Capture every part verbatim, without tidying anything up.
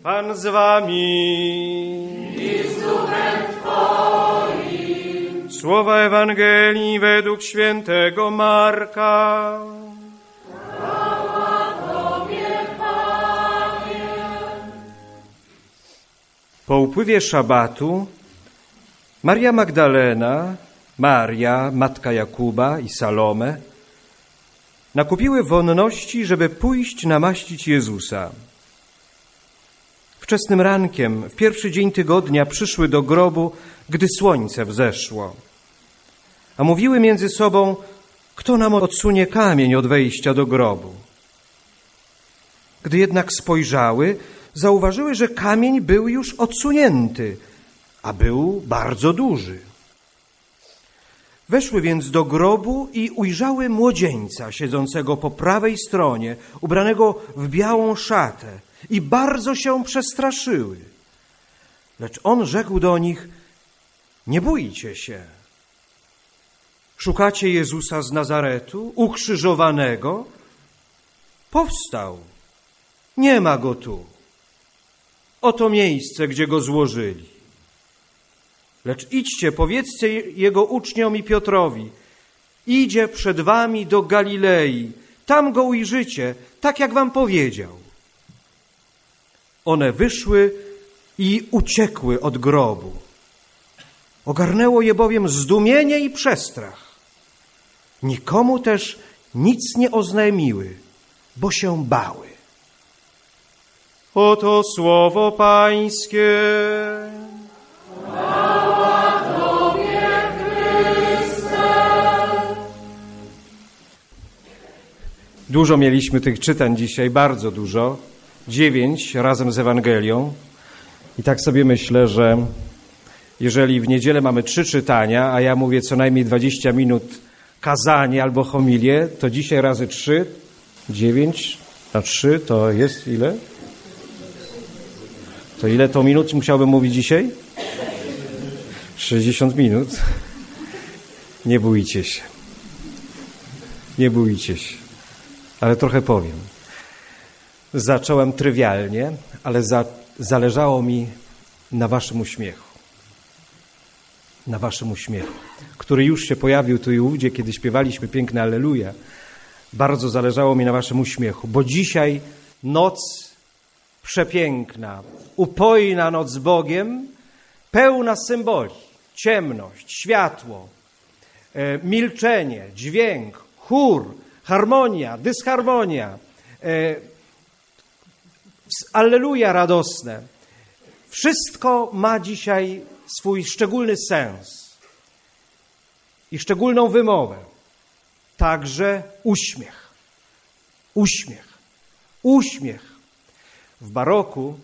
Pan z wami. I z duchem Twoim. Słowa Ewangelii według świętego Marka. Chwała Tobie, Panie. Po upływie szabatu Maria Magdalena, Maria, matka Jakuba i Salome nakupiły wonności, żeby pójść namaścić Jezusa. Wczesnym rankiem, w pierwszy dzień tygodnia, przyszły do grobu, gdy słońce wzeszło. A mówiły między sobą, kto nam odsunie kamień od wejścia do grobu. Gdy jednak spojrzały, zauważyły, że kamień był już odsunięty, a był bardzo duży. Weszły więc do grobu i ujrzały młodzieńca siedzącego po prawej stronie, ubranego w białą szatę, i bardzo się przestraszyły. Lecz on rzekł do nich: nie bójcie się. Szukacie Jezusa z Nazaretu, ukrzyżowanego? Powstał. Nie ma go tu. Oto miejsce, gdzie go złożyli. Lecz idźcie, powiedzcie jego uczniom i Piotrowi: idzie przed wami do Galilei, tam go ujrzycie, tak jak wam powiedział. One wyszły i uciekły od grobu. Ogarnęło je bowiem zdumienie i przestrach. Nikomu też nic nie oznajmiły, bo się bały. Oto słowo Pańskie. Chwała Tobie, Chryste. Dużo mieliśmy tych czytań dzisiaj, bardzo dużo. Dziewięć razem z Ewangelią. I tak sobie myślę, że jeżeli w niedzielę mamy trzy czytania, a ja mówię co najmniej dwadzieścia minut kazanie albo homilię, to dzisiaj razy trzy, dziewięć na trzy to jest ile? To ile to minut musiałbym mówić dzisiaj? sześćdziesiąt minut. Nie bójcie się. Nie bójcie się. Ale trochę powiem. Zacząłem trywialnie, ale za, zależało mi na waszym uśmiechu. Na waszym uśmiechu, który już się pojawił tu i ówdzie, kiedy śpiewaliśmy piękne Alleluja. Bardzo zależało mi na waszym uśmiechu, bo dzisiaj noc przepiękna, upojna noc z Bogiem, pełna symboli. Ciemność, światło, e, milczenie, dźwięk, chór, harmonia, dysharmonia, e, Alleluja radosne. Wszystko ma dzisiaj swój szczególny sens i szczególną wymowę. Także uśmiech. Uśmiech. Uśmiech. W baroku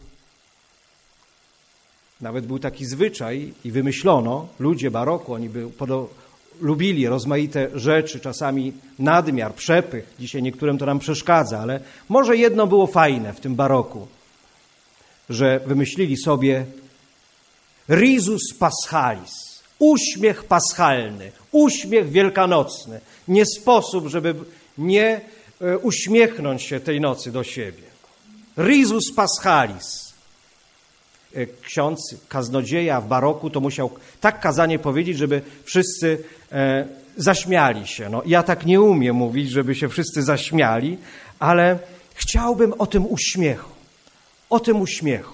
nawet był taki zwyczaj i wymyślono, ludzie baroku, oni by podo- lubili rozmaite rzeczy, czasami nadmiar, przepych. Dzisiaj niektórym to nam przeszkadza, ale może jedno było fajne w tym baroku, że wymyślili sobie risus paschalis, uśmiech paschalny, uśmiech wielkanocny. Nie sposób, żeby nie uśmiechnąć się tej nocy do siebie. Risus paschalis. Ksiądz, kaznodzieja w baroku to musiał tak kazanie powiedzieć, żeby wszyscy e, zaśmiali się. No, ja tak nie umiem mówić, żeby się wszyscy zaśmiali, ale chciałbym o tym uśmiechu. O tym uśmiechu.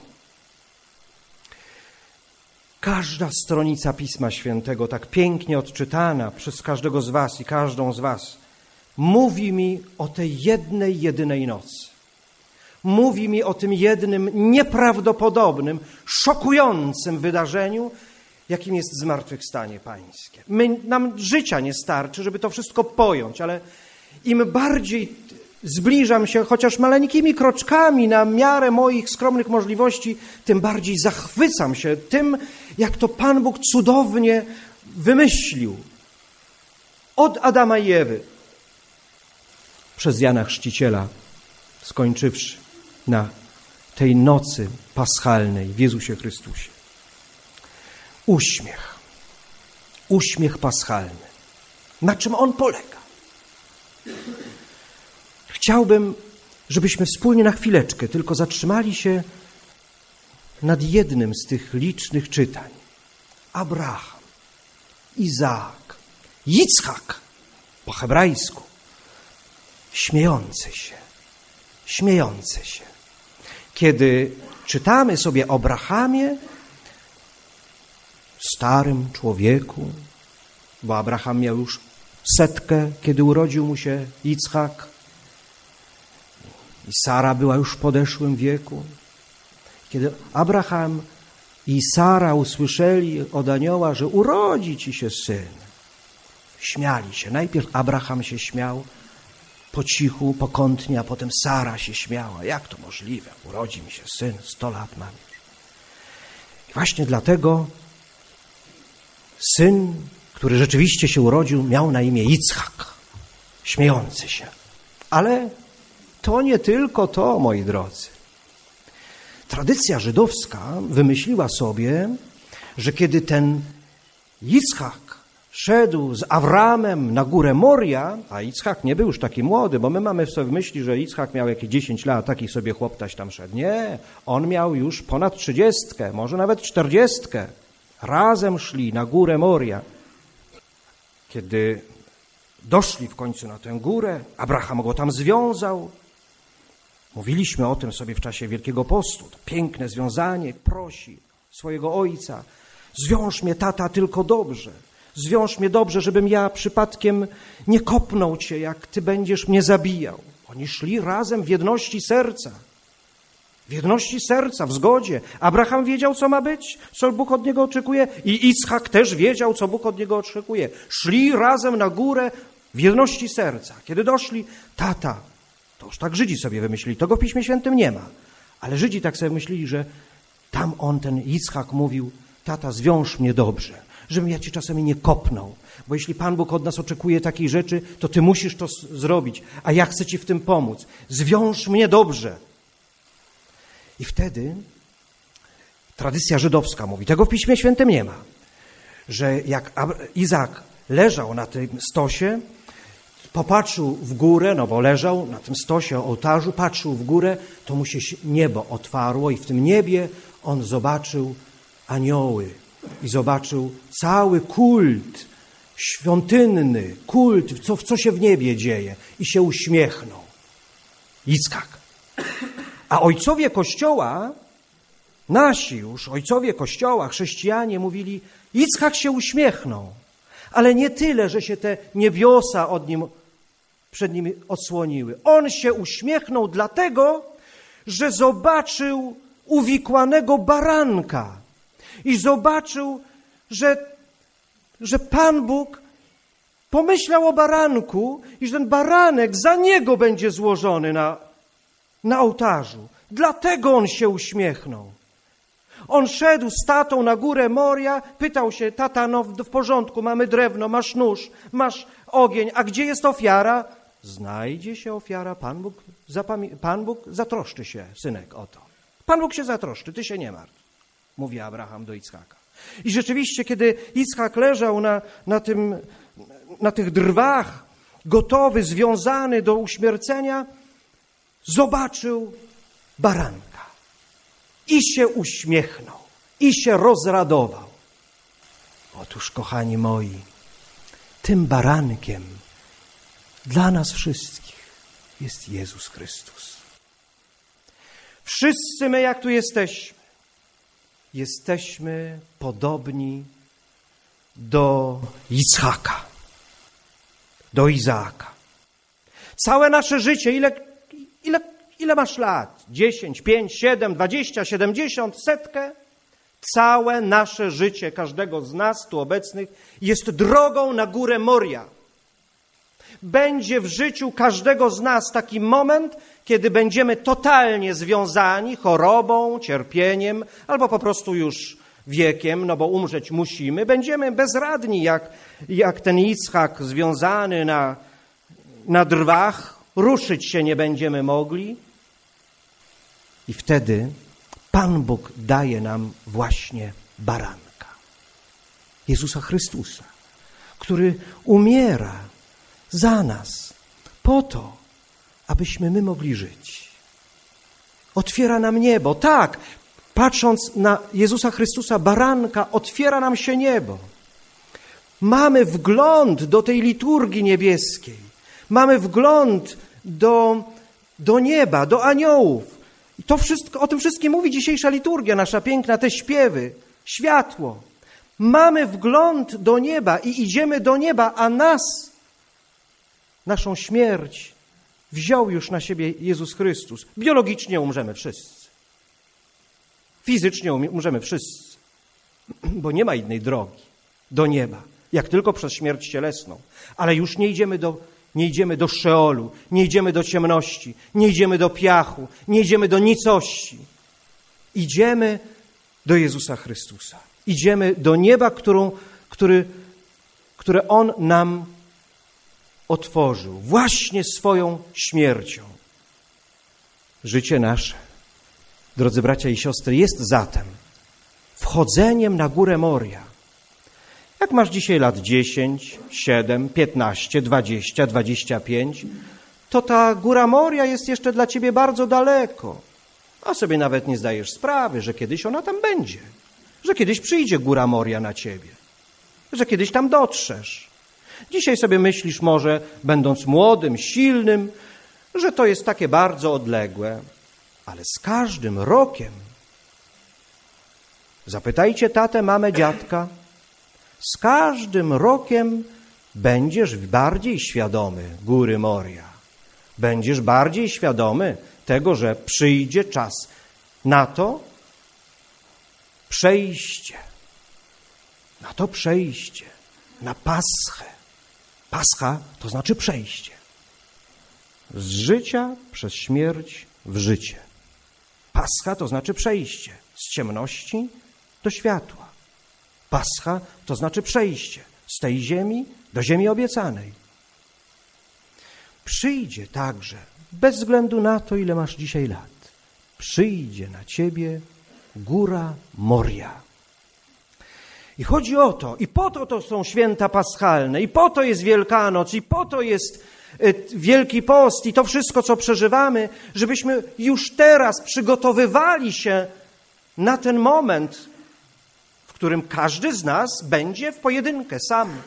Każda stronica Pisma Świętego, tak pięknie odczytana przez każdego z was i każdą z was, mówi mi o tej jednej, jedynej nocy. Mówi mi o tym jednym nieprawdopodobnym, szokującym wydarzeniu, jakim jest zmartwychwstanie Pańskie. My, nam życia nie starczy, żeby to wszystko pojąć, ale im bardziej zbliżam się, chociaż maleńkimi kroczkami na miarę moich skromnych możliwości, tym bardziej zachwycam się tym, jak to Pan Bóg cudownie wymyślił. Od Adama i Ewy, przez Jana Chrzciciela, skończywszy na tej nocy paschalnej w Jezusie Chrystusie. Uśmiech. Uśmiech paschalny. Na czym on polega? Chciałbym, żebyśmy wspólnie na chwileczkę tylko zatrzymali się nad jednym z tych licznych czytań. Abraham, Izaak, Yitzchak po hebrajsku, śmiejący się, śmiejący się. Kiedy czytamy sobie o Abrahamie, starym człowieku, bo Abraham miał już setkę, kiedy urodził mu się Yitzchak, i Sara była już w podeszłym wieku. Kiedy Abraham i Sara usłyszeli od anioła, że urodzi ci się syn, śmiali się. Najpierw Abraham się śmiał po cichu, pokątnie, a potem Sara się śmiała. Jak to możliwe? Urodzi mi się syn, sto lat mam już. I właśnie dlatego syn, który rzeczywiście się urodził, miał na imię Yitzchak, śmiejący się. Ale to nie tylko to, moi drodzy. Tradycja żydowska wymyśliła sobie, że kiedy ten Yitzchak szedł z Awramem na górę Moria, a Yitzchak nie był już taki młody, bo my mamy sobie w myśli, że Yitzchak miał jakieś dziesięć lat, taki sobie chłoptaś tam szedł. Nie, on miał już ponad trzydziestkę, może nawet czterdziestkę. Razem szli na górę Moria. Kiedy doszli w końcu na tę górę, Abraham go tam związał. Mówiliśmy o tym sobie w czasie Wielkiego Postu. To piękne związanie, prosi swojego ojca. Zwiąż mnie, tata, tylko dobrze. Zwiąż mnie dobrze, żebym ja przypadkiem nie kopnął cię, jak ty będziesz mnie zabijał. Oni szli razem w jedności serca. W jedności serca, w zgodzie. Abraham wiedział, co ma być, co Bóg od niego oczekuje, i Itzchak też wiedział, co Bóg od niego oczekuje. Szli razem na górę w jedności serca. Kiedy doszli, tata, to już tak Żydzi sobie wymyślili, tego w Piśmie Świętym nie ma, ale Żydzi tak sobie myśleli, że tam on, ten Itzchak, mówił, tata, zwiąż mnie dobrze, żebym ja ci czasami nie kopnął, bo jeśli Pan Bóg od nas oczekuje takiej rzeczy, to ty musisz to zrobić, a ja chcę ci w tym pomóc. Zwiąż mnie dobrze. I wtedy tradycja żydowska mówi, tego w Piśmie Świętym nie ma, że jak Izaak leżał na tym stosie, popatrzył w górę, no bo leżał na tym stosie ołtarzu, patrzył w górę, to mu się niebo otwarło i w tym niebie on zobaczył anioły i zobaczył cały kult świątynny, kult, co, co się w niebie dzieje, i się uśmiechnął. Yitzchak. A ojcowie Kościoła, nasi już ojcowie Kościoła, chrześcijanie mówili, Yitzchak się uśmiechnął, ale nie tyle, że się te niebiosa od nim, przed nim odsłoniły. On się uśmiechnął dlatego, że zobaczył uwikłanego baranka i zobaczył, że, że Pan Bóg pomyślał o baranku i że ten baranek za niego będzie złożony na, na ołtarzu. Dlatego on się uśmiechnął. On szedł z tatą na górę Moria, pytał się, tata, no w porządku, mamy drewno, masz nóż, masz ogień, a gdzie jest ofiara? Znajdzie się ofiara, Pan Bóg, zapamię- Pan Bóg zatroszczy się, synek, o to. Pan Bóg się zatroszczy, ty się nie martw, mówi Abraham do Itzchaka. I rzeczywiście, kiedy Itzchak leżał na, na, tym, na tych drwach, gotowy, związany do uśmiercenia, zobaczył baranka i się uśmiechnął, i się rozradował. Otóż, kochani moi, tym barankiem dla nas wszystkich jest Jezus Chrystus. Wszyscy my, jak tu jesteśmy, jesteśmy podobni do Yitzchaka, do Izaaka. Całe nasze życie, ile, ile, ile masz lat? Dziesięć, pięć, siedem, dwadzieścia, siedemdziesiąt, setkę? Całe nasze życie, każdego z nas tu obecnych, jest drogą na górę Moria. Będzie w życiu każdego z nas taki moment, kiedy będziemy totalnie związani chorobą, cierpieniem, albo po prostu już wiekiem, no bo umrzeć musimy. Będziemy bezradni, jak, jak ten Yitzchak związany na, na drwach, ruszyć się nie będziemy mogli. I wtedy Pan Bóg daje nam właśnie baranka, Jezusa Chrystusa, który umiera za nas, po to, abyśmy my mogli żyć. Otwiera nam niebo. Tak, Patrząc na Jezusa Chrystusa, baranka, otwiera nam się niebo. Mamy wgląd do tej liturgii niebieskiej. Mamy wgląd do, do nieba, do aniołów. I to wszystko, o tym wszystkim mówi dzisiejsza liturgia, nasza piękna, te śpiewy, światło. Mamy wgląd do nieba i idziemy do nieba, a nas, naszą śmierć, wziął już na siebie Jezus Chrystus. Biologicznie umrzemy wszyscy. Fizycznie umrzemy wszyscy, bo nie ma innej drogi do nieba, jak tylko przez śmierć cielesną. Ale już nie idziemy do, nie idziemy do Szeolu, nie idziemy do ciemności, nie idziemy do piachu, nie idziemy do nicości. Idziemy do Jezusa Chrystusa. Idziemy do nieba, którą, który, które On nam otworzył właśnie swoją śmiercią. Życie nasze, drodzy bracia i siostry, jest zatem wchodzeniem na górę Moria. Jak masz dzisiaj lat dziesięć, siedem, piętnaście, dwadzieścia, dwadzieścia pięć, to ta góra Moria jest jeszcze dla ciebie bardzo daleko. A sobie nawet nie zdajesz sprawy, że kiedyś ona tam będzie. Że kiedyś przyjdzie góra Moria na ciebie. Że kiedyś tam dotrzesz. Dzisiaj sobie myślisz może, będąc młodym, silnym, że to jest takie bardzo odległe. Ale z każdym rokiem, zapytajcie tatę, mamę, dziadka, z każdym rokiem będziesz bardziej świadomy góry Moria. Będziesz bardziej świadomy tego, że przyjdzie czas na to przejście. Na to przejście. Na Paschę. Pascha to znaczy przejście. Z życia przez śmierć w życie. Pascha to znaczy przejście z ciemności do światła. Pascha to znaczy przejście z tej ziemi do ziemi obiecanej. Przyjdzie także, bez względu na to, ile masz dzisiaj lat, przyjdzie na ciebie góra Moria. I chodzi o to, i po to to są święta paschalne, i po to jest Wielkanoc, i po to jest Wielki Post, i to wszystko, co przeżywamy, żebyśmy już teraz przygotowywali się na ten moment, w którym każdy z nas będzie w pojedynkę sam.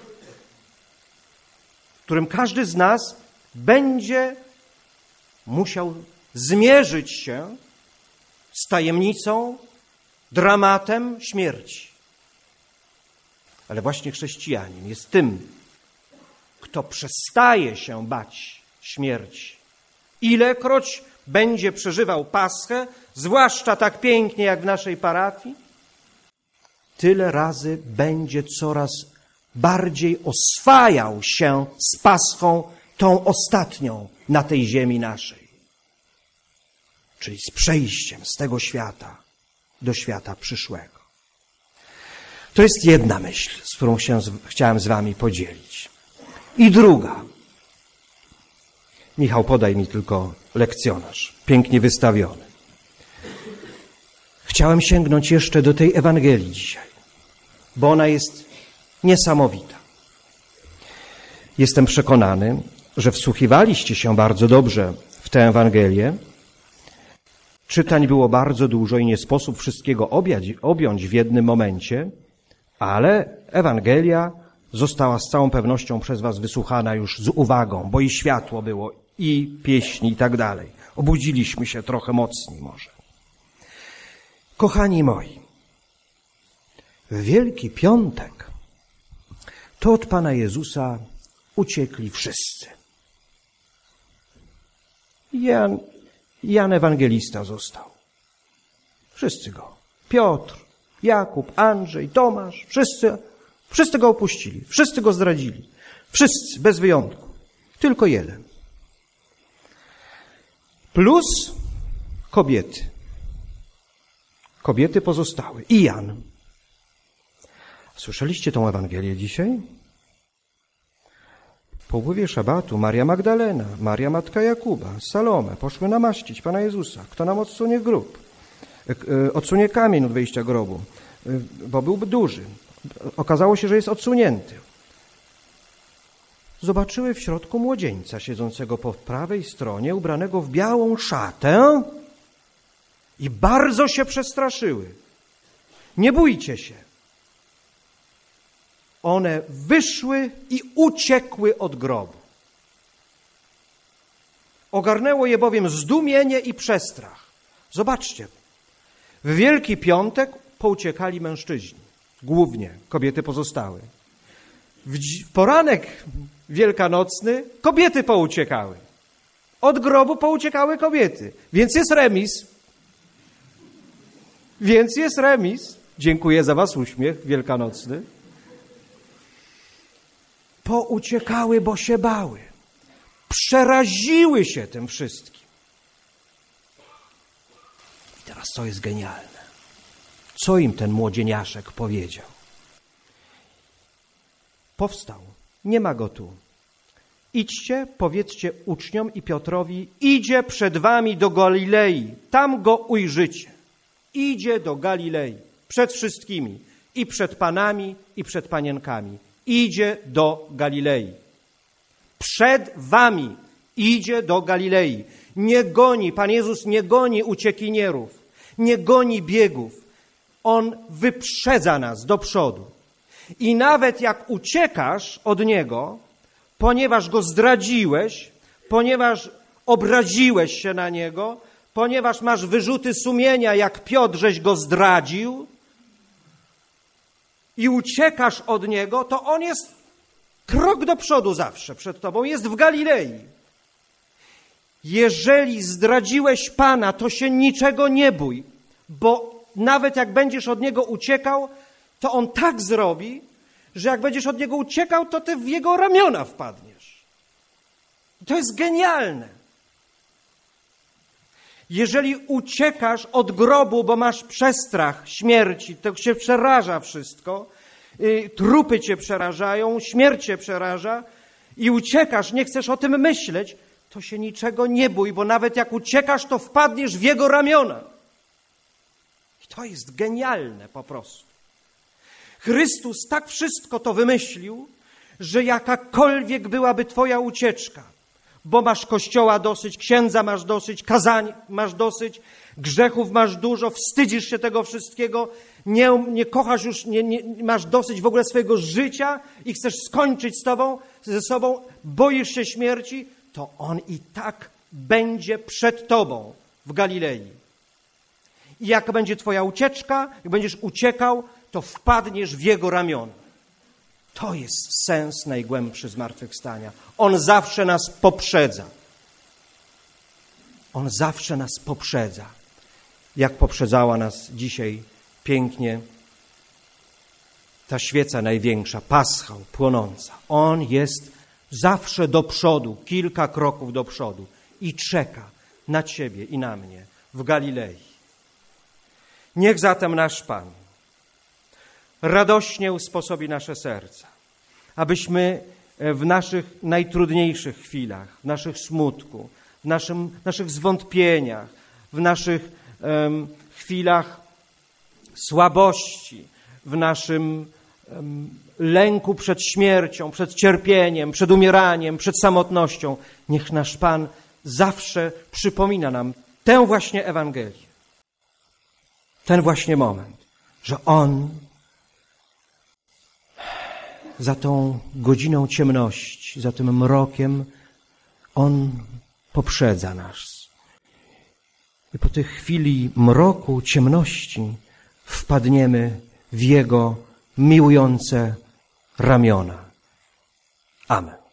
W którym każdy z nas będzie musiał zmierzyć się z tajemnicą, dramatem śmierci. Ale właśnie chrześcijanin jest tym, kto przestaje się bać śmierci. Ilekroć będzie przeżywał Paschę, zwłaszcza tak pięknie jak w naszej parafii, tyle razy będzie coraz bardziej oswajał się z Paschą, tą ostatnią na tej ziemi naszej. Czyli z przejściem z tego świata do świata przyszłego. To jest jedna myśl, z którą się, chciałem z wami podzielić. I druga. Michał, podaj mi tylko lekcjonarz, pięknie wystawiony. Chciałem sięgnąć jeszcze do tej Ewangelii dzisiaj, bo ona jest niesamowita. Jestem przekonany, że wsłuchiwaliście się bardzo dobrze w tę Ewangelię. Czytań było bardzo dużo i nie sposób wszystkiego objąć w jednym momencie, ale Ewangelia została z całą pewnością przez was wysłuchana już z uwagą, bo i światło było, i pieśni, i tak dalej. Obudziliśmy się trochę mocniej może. Kochani moi, w Wielki Piątek to od Pana Jezusa uciekli wszyscy. Jan, Jan Ewangelista został. Wszyscy go. Piotr, Jakub, Andrzej, Tomasz, wszyscy, wszyscy go opuścili, wszyscy go zdradzili. Wszyscy, bez wyjątku. Tylko jeden. Plus kobiety. Kobiety pozostały. I Jan. Słyszeliście tą Ewangelię dzisiaj? Po upływie szabatu Maria Magdalena, Maria matka Jakuba, Salome poszły namaścić Pana Jezusa. Kto nam odsunie grób? Odsunie kamień od wejścia grobu, bo byłby duży. Okazało się, że jest odsunięty. Zobaczyły w środku młodzieńca siedzącego po prawej stronie, ubranego w białą szatę i bardzo się przestraszyły. Nie bójcie się. One wyszły i uciekły od grobu. Ogarnęło je bowiem zdumienie i przestrach. Zobaczcie, w Wielki Piątek pouciekali mężczyźni, głównie kobiety pozostały. W poranek wielkanocny kobiety pouciekały. Od grobu pouciekały kobiety, więc jest remis. Więc jest remis. Dziękuję za was uśmiech wielkanocny. Pouciekały, bo się bały. Przeraziły się tym wszystkim. I teraz co jest genialne? Co im ten młodzieniaszek powiedział? Powstał. Nie ma go tu. Idźcie, powiedzcie uczniom i Piotrowi, idzie przed wami do Galilei. Tam go ujrzycie. Idzie do Galilei. Przed wszystkimi. I przed panami, i przed panienkami. Idzie do Galilei. Przed wami idzie do Galilei. Nie goni, Pan Jezus nie goni uciekinierów, nie goni biegów. On wyprzedza nas do przodu. I nawet jak uciekasz od Niego, ponieważ Go zdradziłeś, ponieważ obraziłeś się na Niego, ponieważ masz wyrzuty sumienia, jak Piotr, żeś Go zdradził i uciekasz od Niego, to On jest krok do przodu zawsze przed tobą, jest w Galilei. Jeżeli zdradziłeś Pana, to się niczego nie bój, bo nawet jak będziesz od Niego uciekał, to On tak zrobi, że jak będziesz od Niego uciekał, to ty w Jego ramiona wpadniesz. To jest genialne. Jeżeli uciekasz od grobu, bo masz przestrach śmierci, to się przeraża wszystko, trupy cię przerażają, śmierć cię przeraża i uciekasz, nie chcesz o tym myśleć, to się niczego nie bój, bo nawet jak uciekasz, to wpadniesz w Jego ramiona. I to jest genialne po prostu. Chrystus tak wszystko to wymyślił, że jakakolwiek byłaby twoja ucieczka, bo masz kościoła dosyć, księdza masz dosyć, kazań masz dosyć, grzechów masz dużo, wstydzisz się tego wszystkiego, nie, nie kochasz już, nie, nie, masz dosyć w ogóle swojego życia i chcesz skończyć z tobą, ze sobą, boisz się śmierci, to On i tak będzie przed tobą w Galilei. I jak będzie twoja ucieczka, jak będziesz uciekał, to wpadniesz w Jego ramiona. To jest sens najgłębszy zmartwychwstania. On zawsze nas poprzedza. On zawsze nas poprzedza. Jak poprzedzała nas dzisiaj pięknie ta świeca największa, paschał, płonąca. On jest zawsze do przodu, kilka kroków do przodu i czeka na ciebie i na mnie w Galilei. Niech zatem nasz Pan radośnie usposobi nasze serca, abyśmy w naszych najtrudniejszych chwilach, w naszych smutku, w naszym, naszych zwątpieniach, w naszych um, chwilach słabości, w naszym um, lęku przed śmiercią, przed cierpieniem, przed umieraniem, przed samotnością, niech nasz Pan zawsze przypomina nam tę właśnie Ewangelię, ten właśnie moment, że On za tą godziną ciemności, za tym mrokiem, On poprzedza nas. I po tej chwili mroku, ciemności wpadniemy w Jego miłujące ramiona. Amen.